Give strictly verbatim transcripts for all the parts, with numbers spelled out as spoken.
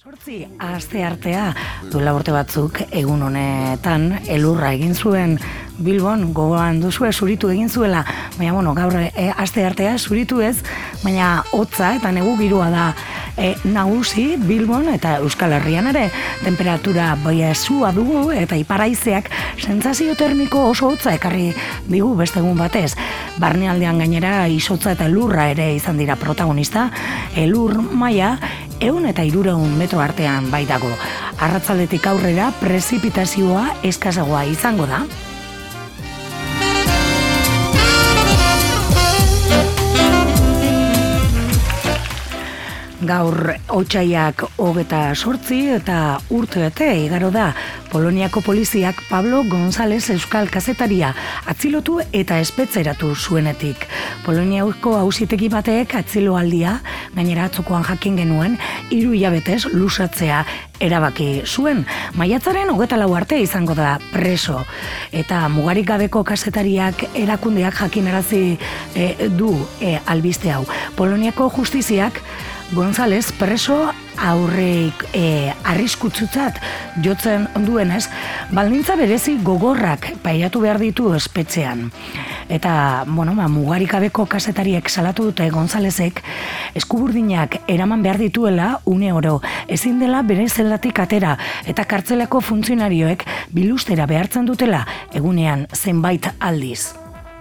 Zortzi aste artea duela urte batzuk egun honetan elurra egin zuen Bilbon, gogoan duzue zuritu egin zuela, baina bueno, gaur e, aste artea zuritu ez, baina hotza eta negu giroa da e, nagusi Bilbon eta Euskal Herrian ere temperatura baiezua dugu eta iparaizeak sentsazio termiko oso hotza ekarri digu beste egun batez. Barnealdean gainera izotza eta elurra ere izan dira protagonista, elur maila ehun eta hirurehun metro artean baitago. Arratzaldetik aurrera prezipitazioa eskasagoa izango da. Gaur otsaiak hogeta sortzi eta urtebete igaro da Poloniako poliziak Pablo González euskal kazetaria atzilotu eta espetzeratu zuenetik. Poloniako auzitegi batek atziloaldia, gainera atzokoan jakin genuen, hiru hilabetez luzatzea erabaki zuen. Maiatzaren hogeta lau arte izango da preso. Eta mugarik gabeko kazetariak erakundeak jakinarazi e, du e, albiste hau. Poloniako justiziak González preso aurreik e, arriskutsutzat jotzen duenez, baldintza berezi gogorrak pairatu behar ditu espetxean. Eta, bueno, ba, mugarikabeko kazetariek salatu dute Gonzálezek eskuburdinak eraman behar dituela une oro, ezin dela bere zeldatik atera eta kartzelako funtzionarioek bilustera behartzen dutela egunean zenbait aldiz.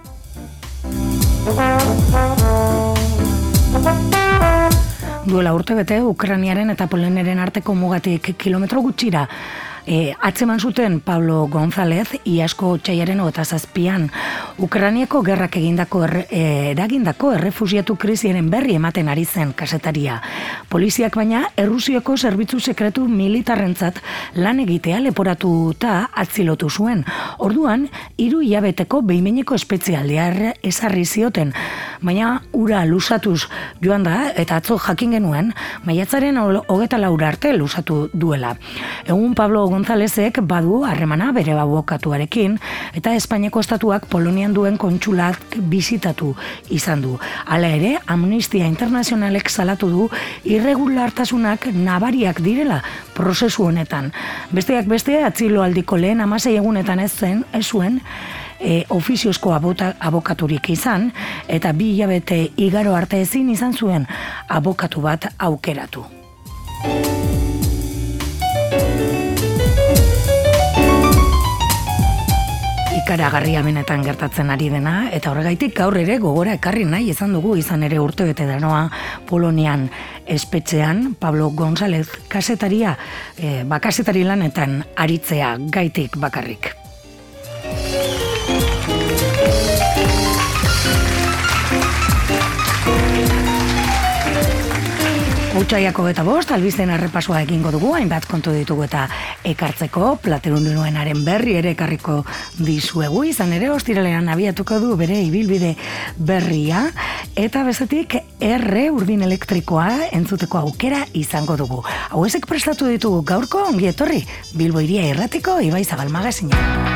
Duela urtebete, Ukrainiaren eta Poloniaren arteko mugatik kilometro gutxira E, atzeman zuten Pablo González iazko otsaiaren hogeita zazpian Ukrainiako gerrak egindako er, eragindako errefusiatu krisiaren berri ematen ari zen kazetaria. Poliziak baina Errusiako zerbitzu sekretu militarrentzat lan egitea leporatuta atzilotu zuen. Orduan, hiru hilabeteko behin-behineko espezialdea ezarri zioten, baina ura luzatuz joan da eta atzo jakin genuen maiatzaren hogeita laura arte luzatu duela. Egun Pablo Gonzálezek badu harremana bere abokatuarekin eta Espainiako estatuak Polonian duen kontsulak bisitatu izan du. Hala ere, Amnistia Internazionalek salatu du irregulartasunak nabariak direla prozesu honetan. Besteak beste, atziloaldiko lehen hamasei egunetan ez zen, ez zuen, E, ofiziozko abota, abokaturik izan eta bi hilabete igaro arte ezin izan zuen abokatu bat aukeratu. Ikaragarria benetan gertatzen ari dena eta horregaitik gaur ere gogora ekarri nahi izan dugu izan ere urtebete danoa Polonian espetxean Pablo González kazetaria e, ba, kazetari lanetan aritzea gaitik bakarrik. Otsaiak hogeta bost, albisten errepasoa egingo dugu, hainbat kontu ditugu eta ekartzeko, Platerunuenaren berri ere ekarriko dizuegu, izan ere ostiralean abiatuko du bere ibilbide berria, eta bezetik erre urdin elektrikoa entzuteko aukera izango dugu. Hau ezek prestatu ditugu gaurko ongi etorri, Bilbo Hiria Irratiko Ibai Zabal magazina.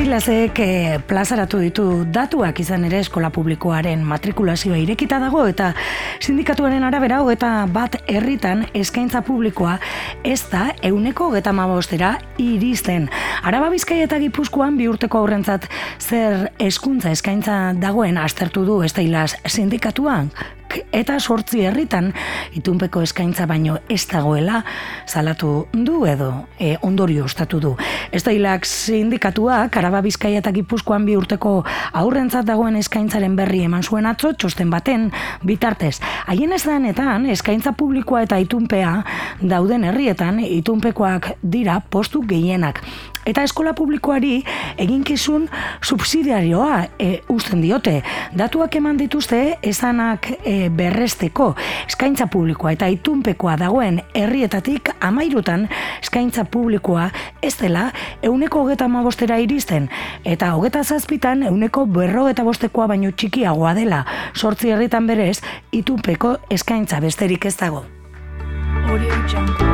Esteilasek eh, plazaratu ditu datuak izan ere eskola publikoaren matrikulazioa irekita dago eta sindikatuaren arabera hogeita bat herritan eskaintza publikoa ez da ehuneko hogeita hamabostera iristen. Araba, Bizkaia eta Gipuzkoan bi urteko aurrentzat zer hezkuntza eskaintza dagoen aztertu du Esteilas sindikatuan eta sortzi herritan itunpeko eskaintza baino ez dagoela salatu du edo e, ondorio ostatu du. Estailak sindikatuak Araba, Bizkaia eta Gipuzkoan bi urteko aurrentzat dagoen eskaintzaren berri eman zuen atzo txosten baten bitartez. Haien ez danetan eskaintza publikoa eta itunpea dauden herrietan itunpekoak dira postu gehienak. Eta eskola publikoari eginkizun subsidiarioa e, uzten diote. Datuak eman dituzte esanak e, berresteko eskaintza publikoa eta itunpekoa dagoen herrietatik hamairutan eskaintza publikoa ez dela ehuneko hogeita hamabostera iristen eta hogeita zazpitan ehuneko berrogeita bostekoa baino txikiagoa dela. Sortzi herritan berez itunpeko eskaintza besterik ez dago. Audio Jungle.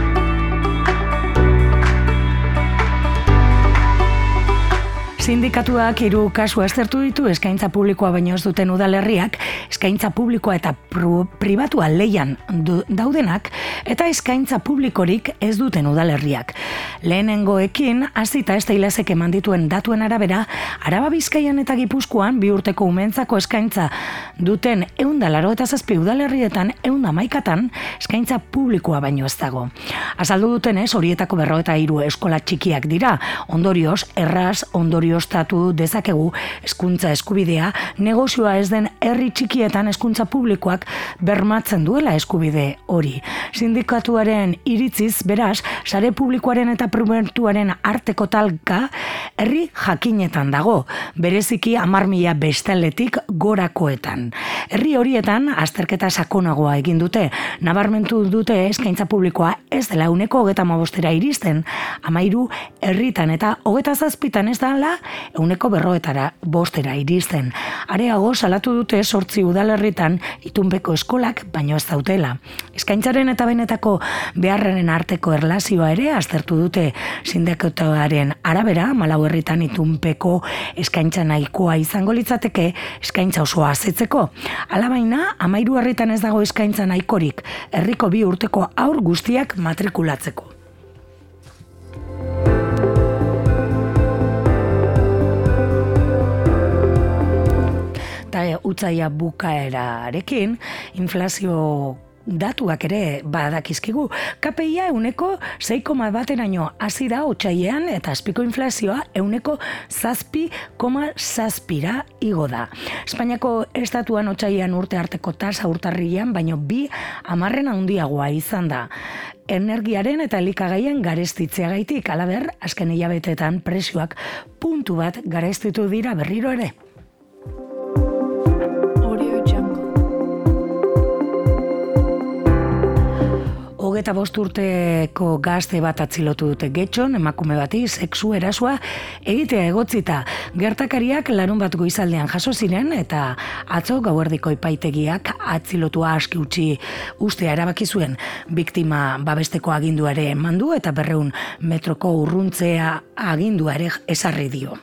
Sindikatuak hiru kasu aztertu ditu eskaintza publikoa baino ez duten udalerriak, eskaintza publikoa eta pru, pribatua leian du, daudenak, eta eskaintza publikorik ez duten udalerriak. Lehenengoekin, hasita Esteilasek eman dituen datuen arabera, Araba, Bizkaian eta Gipuzkoan bi urteko umentzako eskaintza duten ehun eta laurogeita zazpi udalerrietan ehun eta hamaikatan eskaintza publikoa baino ez dago. Azaldu dutenez, horietako berrogeita hiru eskola txikiak dira, ondorioz, erraz, ondorio ostatu dezakegu hezkuntza eskubidea, negozioa ez den herri txikietan hezkuntza publikoak bermatzen duela eskubide hori. Sindikatuaren iritziz, beraz, sare publikoaren eta pribatuaren arteko talka herri jakinetan dago, bereziki hamar mila bestaldetik gorakoetan. Herri horietan azterketa sakonagoa egin dute, nabarmentu dute eskaintza publikoa ez dela ehuneko hogeita hamabostera iristen, hamairu herritan eta hogeita zazpitan ez dela ehuneko berrogetara bostera iristen. Areago salatu dute sortzi udalerritan itunpeko eskolak baino ez dautela. Eskaintzaren eta benetako beharraren arteko erlazioa ere aztertu dute sindikatuaren arabera, Malau herritan itunpeko eskaintza nahikoa izango litzateke eskaintza osoa asetzeko. Alabaina, hamairu herritan ez dago eskaintza nahikorik, herriko bi urteko haur guztiak matrikulatzeko. Eta utzaia bukaerarekin, inflazio datuak ere badakizkigu. K P I-a ehuneko sei koma bateraino hasi da otsailean eta azpiko inflazioa ehuneko zazpi koma zazpira igo da. Espainiako estatuan otsailean urte arteko tasa urtarrilean baino bi hamarren handiagoa izan da. Energiaren eta elikagaien garestitzeagaitik, halaber, azken hilabetetan prezioak puntu bat garestitu dira berriro ere. Hogeita bost urteko gazte bat atzilotu dute Getxon, emakume bati sexu erasoa egitea egotzita. Gertakariak larun bat goizaldean jaso ziren eta atzo gauerdiko epaitegiak atzilotua aski utzi ustea erabaki zuen. Biktima babesteko agindua ere eman du eta berrehun metroko urruntzea agindua ere ezarri dio.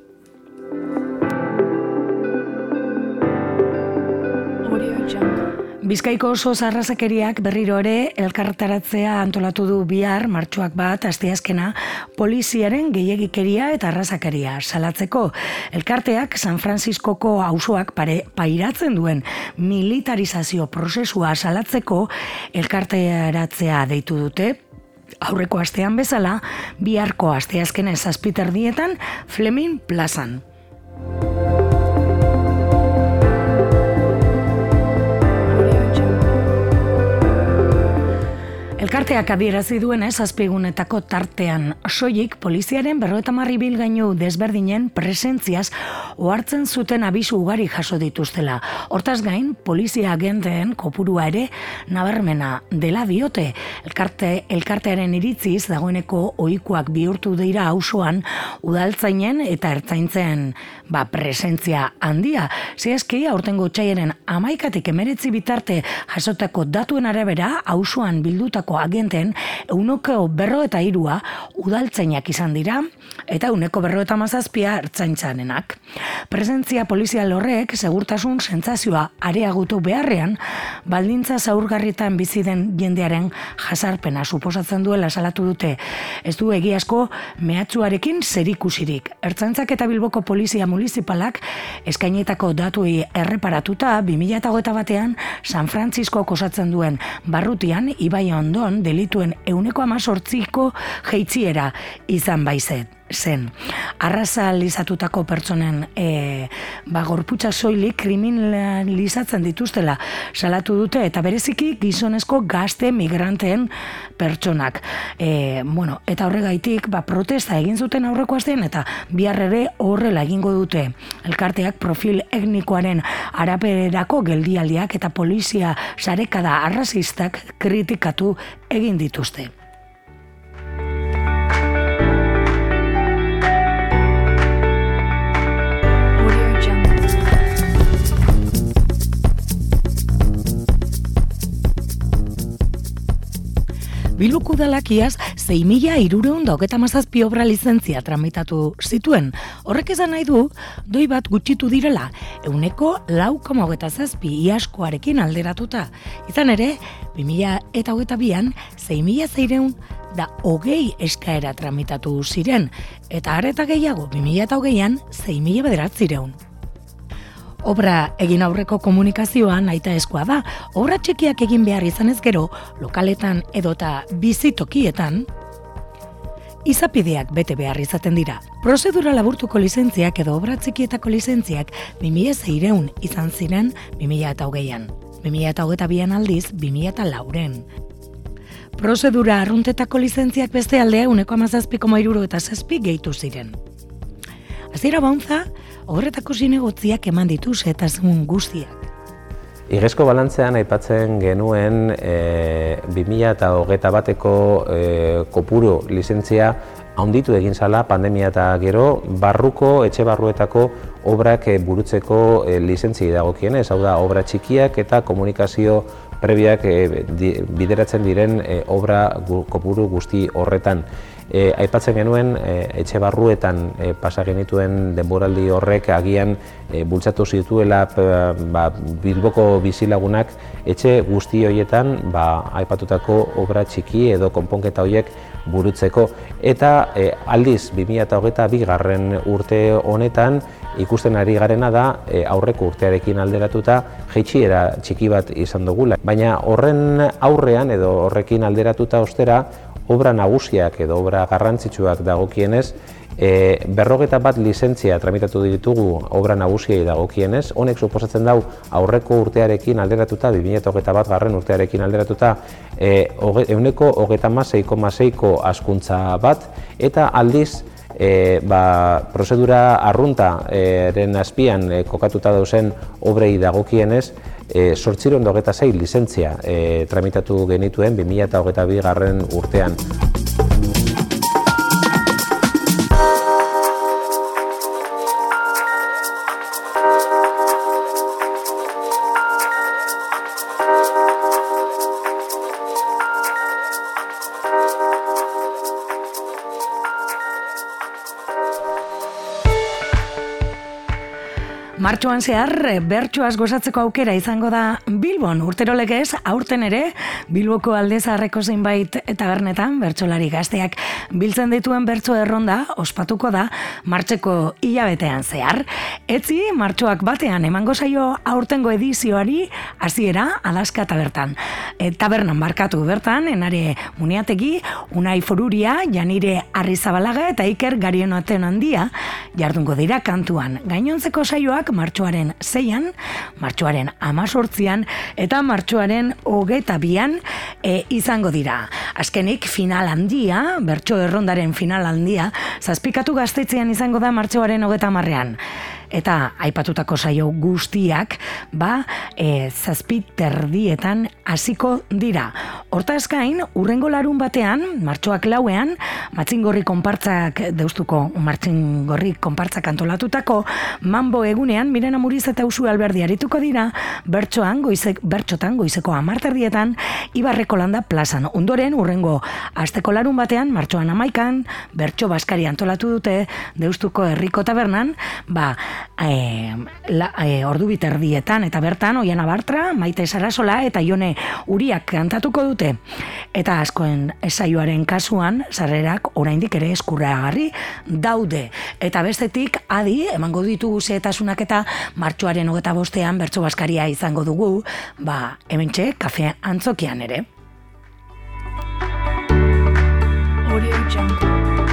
Bizkaiko oso zarrazakeriak berriro ere elkarretaratzea antolatu du bihar martxoak bat asteazkena poliziaren gehiegikeria eta arrazakeria salatzeko. Elkarteak San Frantziskoko auzoak pare pairatzen duen militarizazio prozesua salatzeko elkarretaratzea deitu dute. Aurreko astean bezala, biharko asteazkenez zazpiterdietan Fleming plazan. Elkarteak adierazi duenez azpiegunetako tartean soilik poliziaren berrogeita hamar ibilgailu desberdinen presentziaz ohartzen zuten abisu ugari jaso dituztela. Hortaz gain, polizia agenteen kopurua ere nabarmena dela diote. Elkarte, elkartearen iritziz dagoeneko ohikoak bihurtu dira auzoan udaltzainen eta ertzaintzen ba, presentzia handia. Zehazki, aurtengo otsailaren hamaikatik hemeretzi bitarte jasotako datuen arabera, auzoan bildutako agenten ehuneko berro eta hirua udaltzainak izan dira, eta ehuneko berro eta hamazazpia ertzaintzarenak. Presentzia polizial horrek segurtasun sentsazioa areagotu beharrean, baldintza zaurgarritan bizi den jendearen jasarpena suposatzen duela salatu dute. Ez du egiazko mehatxuarekin zerikusirik. Ertzaintzak eta Bilboko Polizia Municipalak eskainetako datuei erreparatuta bi mila hogeita batean San Francisco osatzen duen barrutian ibai ondon delituen ehuneko hamazortziko jeitsiera izan baizet. Zen. Arrazalizatutako pertsonen e, ba, gorputza soilik kriminalizatzen dituztela salatu dute eta bereziki gizonezko gazte migranteen pertsonak. E, bueno, eta horregaitik ba, protesta egin zuten aurreko astean eta bihar ere horrela egingo dute. Elkarteak profil etnikoaren araberako geldialdiak eta polizia sarekada arrazistak kritikatu egin dituzte. Bilboko udalak iaz sei mila hirurehun eta hogeita hamazazpi obra lizentzia tramitatu zituen. Horrek esan nahi du, doi bat gutxitu direla, ehuneko lau koma hogeita zazpi iazkoarekin alderatuta. Izan ere, bi mila hogeita bian, sei mila seiehun da hogei eskaera tramitatu ziren, eta areta gehiago, bi mila hogeian, sei mila bederatziehun. Obra egin aurreko komunikazioan nahitaezkoa da, obra txikiak egin behar izanez gero, lokaletan edota bizitokietan, izapideak bete behar izaten dira. Prozedura laburtuko lizentziak edo obra txikietako lizentziak bi mila seiehun izan ziren bi mila hogeian. bi mila hogeita bian aldiz, bi mila lauren. Prozedura arruntetako lizentziak beste aldea ehuneko hamazazpi koma hirurogeita zazpi gehitu ziren. Hasiera Baunza, horretako zinegotziak eman dituz eta zemun guztiak. Igezko balantzean aipatzen genuen e, bi mila hogeita bateko e, kopuru lizentzia handitu egin zala pandemia eta gero barruko, etxe barruetako obrak e, burutzeko e, lizentziei dagokienez, hau da obra txikiak eta komunikazio prebiak e, di, bideratzen diren e, obra gu, kopuru guzti horretan. E, aipatzen genuen e, etxe barruetan e, pasa genituen denboraldi horrek agian e, bultzatu zituela ba, Bilboko bizilagunak etxe guzti horietan ba, aipatutako obra txiki edo konponketa horiek burutzeko. Eta e, aldiz bi mila hogeita bigarren urte honetan ikusten ari garena da e, aurreko urtearekin alderatuta jeitsiera txiki bat izan dugula. Baina horren aurrean edo horrekin alderatuta ostera obra nagusiak edo obra garrantzitsuak dagokienez, e, berrogeta bat lizentzia tramitatu ditugu obra nagusiei dagokienez. Honek suposatzen dau aurreko urtearekin alderatuta, bi mila hogeita bat garren urtearekin alderatuta, e, ehuneko hogeita hamasei koma seiko hazkuntza bat, eta aldiz, E, ba, prozedura arruntaren azpian e, kokatuta dauzen obrei dagokienez, e, zortziehun eta hogeita sei lizentzia e, tramitatu genituen bi mila hogeita bi garren urtean. Martxoan zehar, bertsoaz gozatzeko aukera izango da Bilbon. Urtero legez, aurten ere, Bilboko Alde Zaharreko zenbait tabernetan bertsolari gazteak biltzen dituen bertso erronda ospatuko da martxeko hilabetean zehar. Etzi, martxoak batean emango zaio aurtengo edizioari hasiera Alaska tabertan. E, tabernan barkatu bertan, Enare Muniategi, Unai Foruria, Janire Arrizabalaga eta Iker Garionaten handia jardungo dira kantuan. Gainontzeko saioak martxoaren zeian, martxoaren amazortzian eta martxoaren hogeta bian e, izango dira. Azkenik final handia, bertso errondaren final handia, zazpikatu Gaztetxean izango da martxoaren hogeta marrean. eta aipatutako saio guztiak ba e, zazpi terdietan hasiko dira. Hortaz gain, urrengo larun batean, martxoak lauean, Matxingorri konpartzak deustuko Matxingorri konpartzak antolatutako Mambo egunean Mirena Muriz eta Usu Alberdi arituko dira bertsoan goizek bertxotan goizeko hamar terdietan Ibarreko Landa plazan. Ondoren urrengo asteko larun batean martxoan hamaikan bertso baskari antolatu dute deustuko herriko tabernan, ba e, la, e, ordu biterdietan eta bertan Oiana Bartra, Maite Sarasola eta Ione Uriak kantatuko dute. Eta askoen saioaren kasuan sarrerak oraindik ere eskuragarri daude. Eta bestetik adi emango ditugu xehetasunak eta martxoaren hogeita bostean bertso baskaria izango dugu, ba hementxe kafe antzokian ere. Audio Jungle.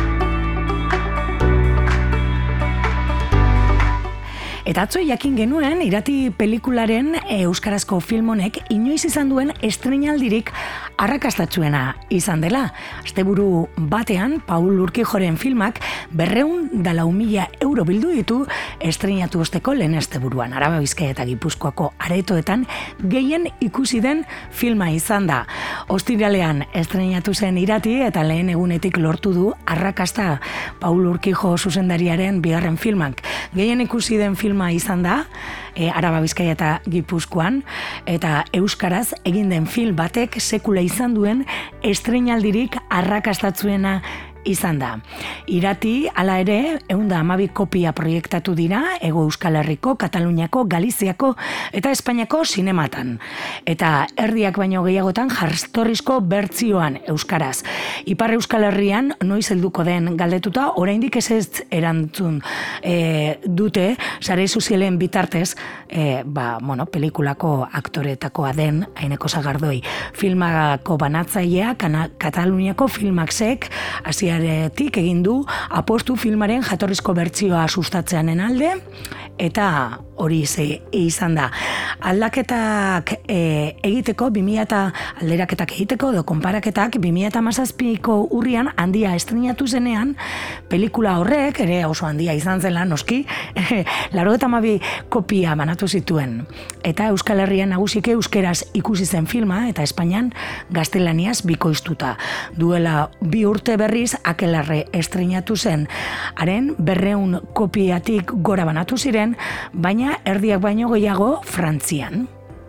Eta atzo jakin genuen irati pelikularen euskarazko film honek inoiz izan duen estreinaldirik arrakastatsuena izan dela. Asteburu batean Paul Urquijoren filmak berreun da lau mila euro bildu ditu estreinatu osteko lehen asteburuan. Araba, Bizkaia eta Gipuzkoako aretoetan gehien ikusi den filma izan da. Ostiralean estreinatu zen irati eta lehen egunetik lortu du arrakasta Paul Urquijo zuzendariaren bigarren filmak. Gehien ikusi den film izan da, e, Araba, Bizkaia eta Gipuzkoan, eta euskaraz egin den film batek sekula izan duen estreinaldirik arrakastatzuena izan da. Irati, hala ere, ehun eta hamabi kopia proiektatu dira, Hego Euskal Herriko, Kataluniako, Galiziako eta Espainiako zinematan. Eta erdiak baino gehiagotan jarstorrizko bertsioan euskaraz. Ipar Euskal Herrian noiz helduko den galdetuta, oraindik ez ez erantzun e, dute, sare sozialen bitartez, e, ba, bueno, pelikulako aktoretakoa den Aineko Sagardoi. Filmako banatzailea, Kataluniako Filmaxek, hasi tik egin du apostu filmaren jatorrizko bertsioa sustatzeanen alde, eta hori izan da. Aldaketak e, egiteko, bi mila eta alderaketak egiteko, edo konparaketak, bi mila hamazazpiko urrian handia estreinatu zenean, pelikula horrek, ere oso handia izan zela, noski, laurogeita hamabi kopia banatu zituen. Eta Euskal Herrian nagusike euskeraz ikusi zen filma, eta Espainian gaztelaniaz bikoiztuta. Duela bi urte berriz, Akelarre estreinatu zen. Haren berreun kopiatik gora banatu ziren, baina erdiak baino gehiago Frantzian.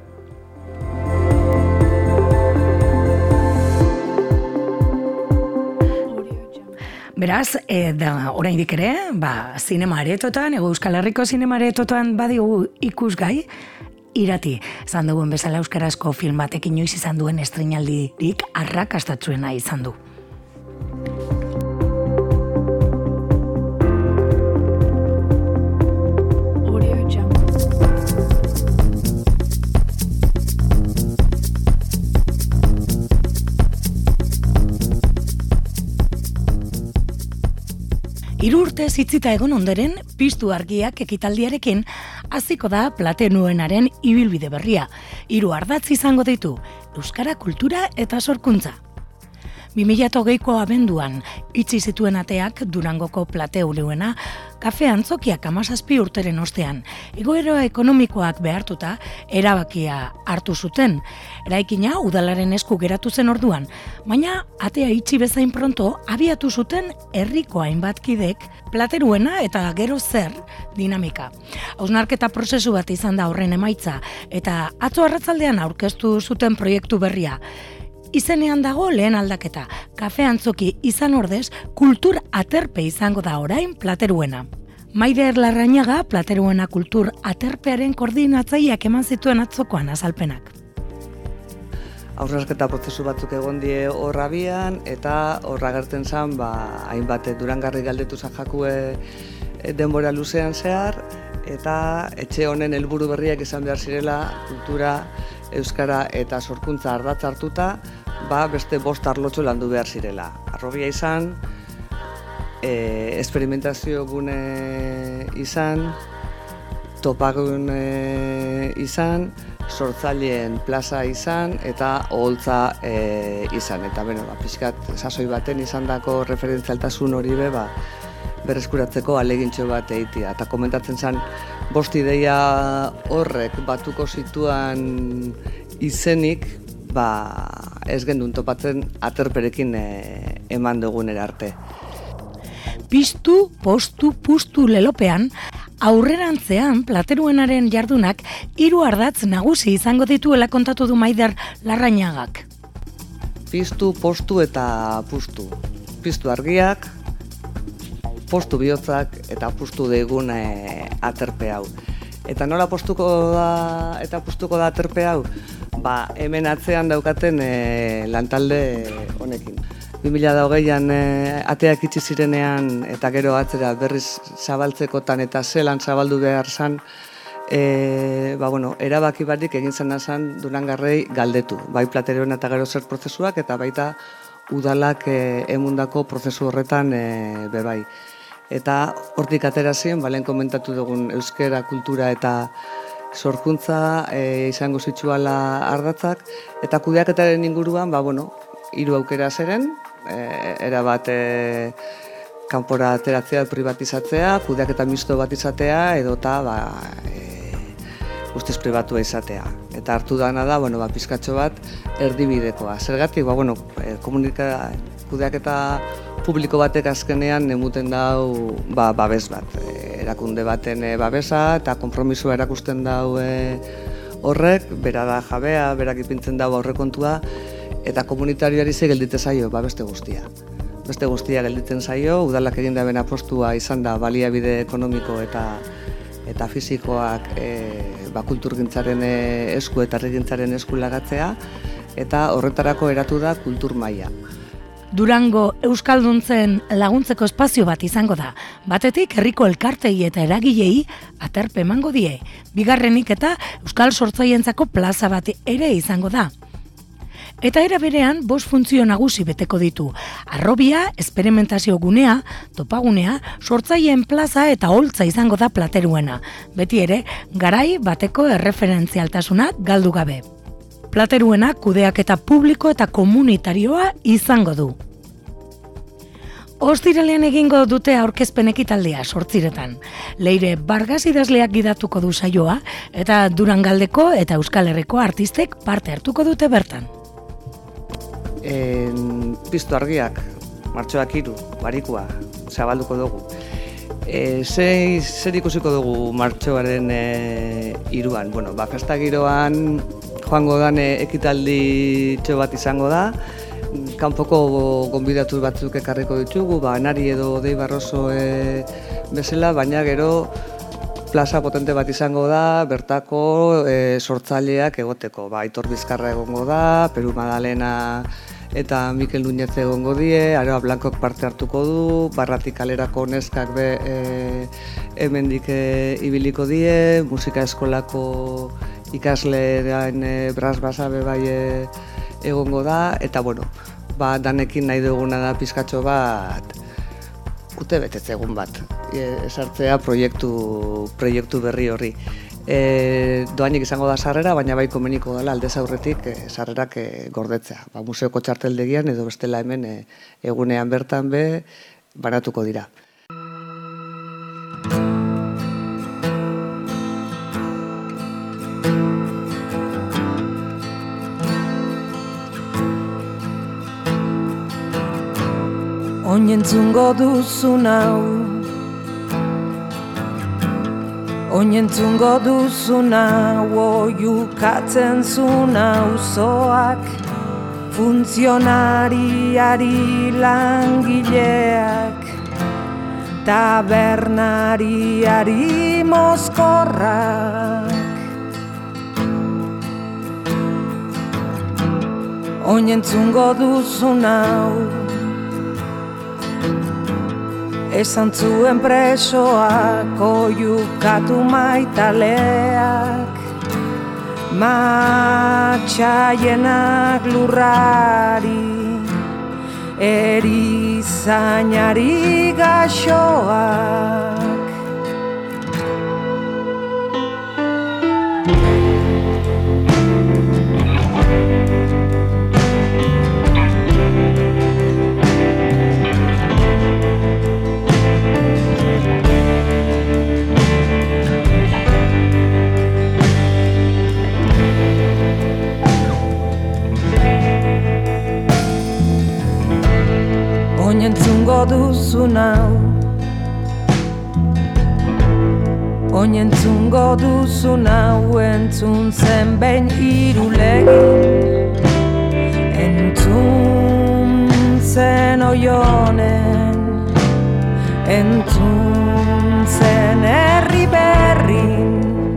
Beraz, e, da, oraindik ere, ba, zinema aretotan, Hego Euskal Herriko zinema aretotan badigu ikusgai, irati. Zan duen bezala euskarazko film batek inoiz izan duen estreinaldirik arrakastatsuena izan du. Hiru urte zitzita egon onderen, piztu argiak ekitaldiarekin hasiko da Platenuenaren ibilbide berria. Hiru ardatz izango ditu, euskara, kultura eta sorkuntza. bi mila hogeiko abenduan itxi zituen ateak Durangoko Plateunuena kafe antzokiak hamazazpi urteren ostean. Egoera ekonomikoak behartuta erabakia hartu zuten. Eraikina udalaren esku geratu zen orduan, baina atea itxi bezain pronto abiatu zuten herriko hainbat kidek Plateruena eta gero zer dinamika. Hausnarketa prozesu bat izan da horren emaitza eta atzo arratzaldean aurkeztu zuten proiektu berria. Izenean dago lehen aldaketa, kafe antzoki izan ordez, kultur aterpe izango da orain Plateruena. Maider Larrañaga, Plateruena kultur aterpearen koordinatzaileak eman zituen atzokoan azalpenak. Hausnarketa prozesu batzuk egon die horra bian, eta horra gertzen zen, ba, hainbat durangarri galdetu zan jakue denbora luzean zehar, eta etxe honen helburu berriak izan behar zirela, kultura, euskara eta sorkuntza ardatz hartuta, ba, beste bost arlotxo landu behar zirela. Arrobia izan, e, esperimentazio gune izan, topagune izan, sortzaileen plaza izan eta oholtza e, izan. Eta beno, ba, pixkat sasoi baten izandako referentzialtasun hori be, ba, berreskuratzeko alegintxo bat egitea. Eta komentatzen zen, bost ideia horrek batuko zituan izenik, ba, ez gendun topatzen aterperekin e, eman dugunera arte. Piztu, postu, pustu lelopean, aurrerantzean Plateruenaren jardunak hiru ardatz nagusi izango dituela kontatu du Maider Larrañagak. Piztu, postu eta pustu. Piztu argiak, postu bihotzak eta pustu deigun e, aterpe hau. Eta nola postuko da eta pustuko da aterpe hau? Ba, hemen atzean daukaten e, lantalde honekin. bi mila hogeian e, ateak itxi zirenean eta gero atzera berriz zabaltzekotan eta zelan zabaldu behar zan, e, ba, bueno, erabaki barik egin zena zan Durangarrei galdetu. Bai Plateruena eta gero zer prozesuak eta baita udalak e, emundako prozesu horretan e, bebai. Eta hortik atera ziren, balen komentatu dugun euskera, kultura eta sorkuntza e, izango zitsuala ardatzak, eta kudeaketaren inguruan, ba, bueno, hiru aukera zeren, e, erabat e, kanpora ateratzea, privatizatzea, kudeaketa misto bat izatea, edota ba, e, guztiz pribatua izatea. Eta hartu dana da, bueno, ba, pizkatxo bat erdibidekoa. Zergatik, ba, bueno, e, komunika, kudeaketa publiko batek azkenean emuten dau ba, babes bat. E, erakunde baten e, babesa eta konpromisua erakusten dau e, horrek, bera da jabea, berak ipintzen dau aurrekontua, eta komunitarioari ze geldite zaio, ba beste guztia. Beste guztia gelditzen zaio, udalak egin da ben apostua izan da baliabide ekonomiko eta eta fisikoak e, ba, kulturgintzaren esku eta herrigintzaren esku lagatzea, eta horretarako eratu da kultur maila. Durango euskalduntzen laguntzeko espazio bat izango da. Batetik herriko elkartei eta eragilei aterpe emango die. Bigarrenik eta euskal sortzaientzako plaza bat ere izango da. Eta era berean bost funtzio nagusi beteko ditu. Arrobia, esperimentazio gunea, topagunea, sortzaileen plaza eta holtza izango da Plateruena. Beti ere, garai bateko erreferentzialtasuna galdu gabe. Plateruena kudeaketa publiko eta komunitarioa izango du. Ostiralean egingo dute aurkezpen ekitaldea sortziretan. Leire Vargas idazleak gidatuko du saioa eta Durangaldeko eta Euskal Herriko artistek parte hartuko dute bertan. En, piztu argiak, martxoak hiru, barikua, zabalduko dugu. E, zei, zer ikusiko dugu martxoaren e, hiruan? Bueno, ba, festa giroan joango dan e, ekitaldi txo bat izango da. Kanpoko gonbidatu batzuk ekarriko ditugu, ba, Nari edo Dei Barroso e, bezala, baina gero plaza potente bat izango da, bertako e, sortzaileak egoteko. Ba, Aitor Bizkarra egongo da, Peru Madalena eta Mikel Nuñez egongo die, Aroa Blankok parte hartuko du, Barratik kalerako neskak be e, hemendik e, ibiliko die, musika eskolako ikaslean e, Bras Basabe bai e, egongo da, eta bueno, ba, danekin nahi duguna da pizkatxo bat ute betetze egun bat, e, esartzea proiektu, proiektu berri horri. E, doainik izango da sarrera, baina bai komeniko dela aldez aurretik e, sarrerak e, gordetzea. Ba, museoko txarteldegian edo bestela hemen e, egunean bertan be banatuko dira. Oinentzungo duzun hau, oinentzungo duzun hau, oiukatzen zun auzoak, funtzionariari langileak, tabernariari mozkorrak. Oinentzungo duzun hau, esan zuen presoak, oiukatu maitaleak, matxaienak lurrari, erizainari gaxoak. Oinentzungo duzun hau, oinentzungo duzun hau, entzun zen behin irulegin, entzun zen oionen, entzun zen herri berrin.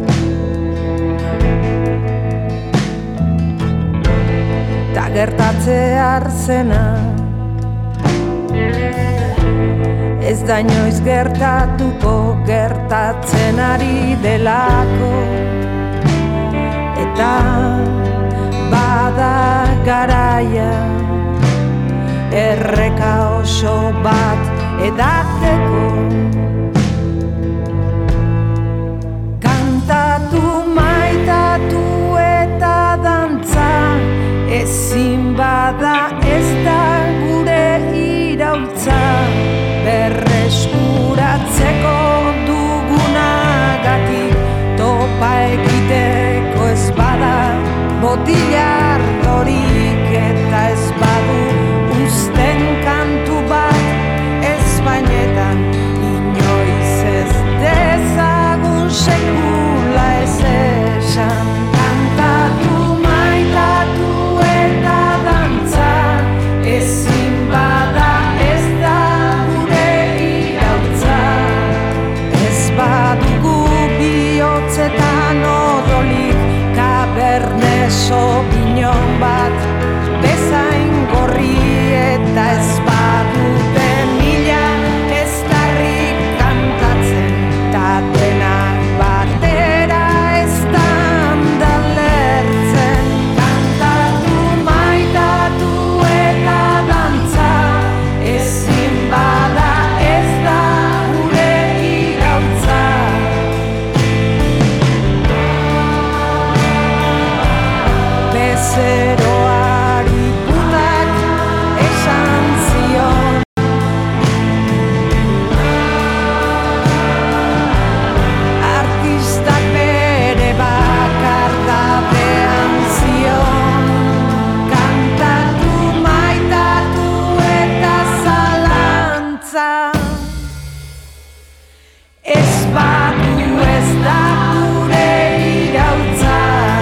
Ta gertatzear zena ez da inoiz gertatuko, gertatzen ari delako. Eta bada garaia erreka oso bat edateko. Kantatu, maitatu eta dantza, ezin bada ez da gure iraultza, berreskuratzeko dugunagatik topa egiteko ez bada botila ardorik eta ez badu uzten kantu bat Espainetan inoiz ez dezagun sekula ez esan. Kantatu, maitatu eta dantza, ezin bada ez da gure iraultza, ez badugu bihotzetan odolik Cabernet Sauvignon bat bezain gorri eta ez badute mila ez darrik kantatzen, ta denak batera ez da handalertzen. Kantatu, maitatu eta dantza, ezin bada ez da gure iraultza. Bezeroari putak esan zion, artistak bere bakardadean zion. Kantatu, maitatu eta zalantza, ez badu ez da gure iraultza.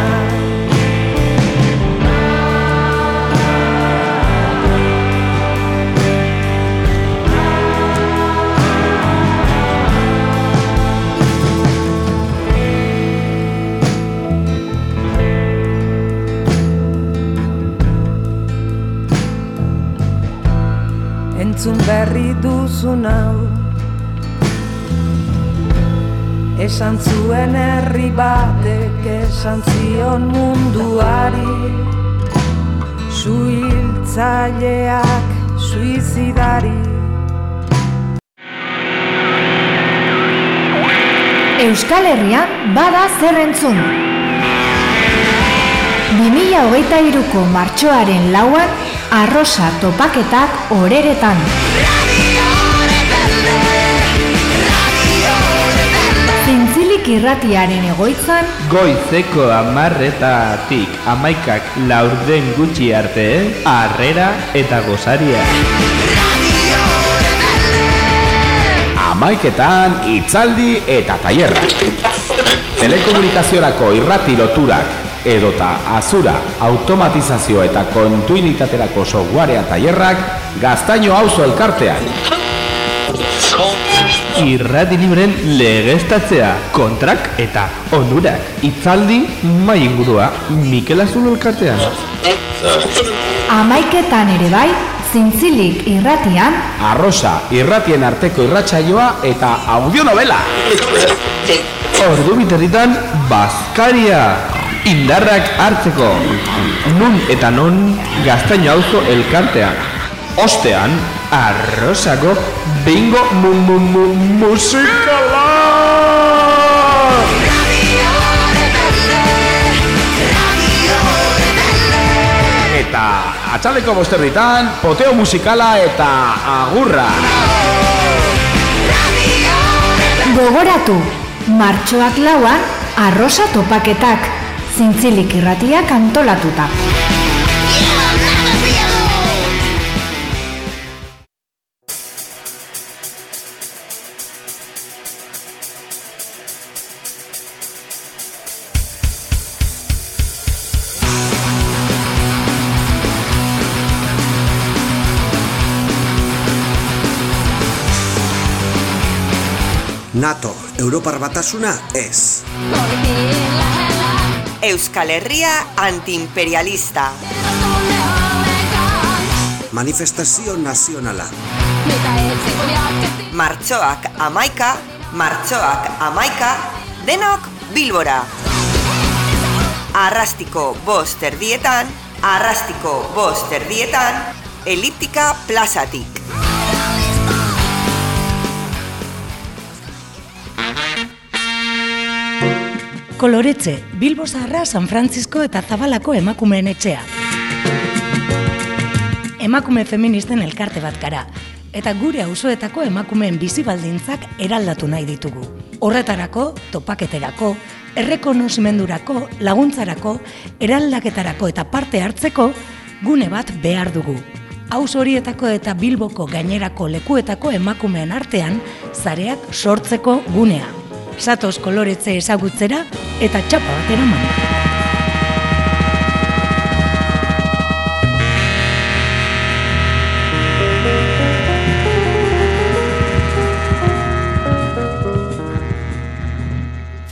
Entzun berri duzun hau, esan zuen herri batek, esan zion munduari, suhiltzaileak suizidari. Euskal Herrian bada zer entzun. bi mila hogeita hiruko martxoaren lauan, arrosa topaketak Oreretan. Zintzilik irratiaren egoitzan, goizeko hamarretatik hamaikak laurden gutxi arte, harrera eta gozaria. Hamaiketan hitzaldi eta tailerrak. Telekomunikaziorako irrati loturak edota azura, automatizazio eta kontuinitaterako softwarea tailerrak Gaztaino auzo elkartean. Irrati libren legeztatzea, kontrak eta onurak. Hitzaldi mai ingurua Mikel Azulo elkartean. Hamaiketan ere bai, Zintzilik irratian, Arrosa irratien arteko irratsaioa eta audionovela. Ordu biterritan Bazkaria, indarrak hartzeko. Nun eta non Gaztaino auzo elkartean. Ostean, Arrosako bingo mu mu mu musikala! Eta atxaleko bosterritan, poteo musikala eta agurra. gogoratu, martxoak lauan, arrosa topaketak, Zintzilik irratiak antolatuta. NATO, Europar Batasuna, ez. Euskal Herria antiimperialista. Manifestazio nazionala. Martxoak amaika, martxoak amaika, denok Bilbora. Arrastiko bost erdietan, arrastiko bost erdietan, eliptika plazatik. Koloretxe, Bilbo Zaharra, San Francisco eta Zabalako emakumeen etxea. Emakume feministen elkarte bat gara, eta gure auzoetako emakumeen bizibaldintzak eraldatu nahi ditugu. Horretarako, topaketerako, errekonozimendurako, laguntzarako, eraldaketarako eta parte hartzeko gune bat behar dugu. Auzo horietako eta Bilboko gainerako lekuetako emakumeen artean sareak sortzeko gunea. Satoz Koloretxe ezagutzera eta txapa bat eraman.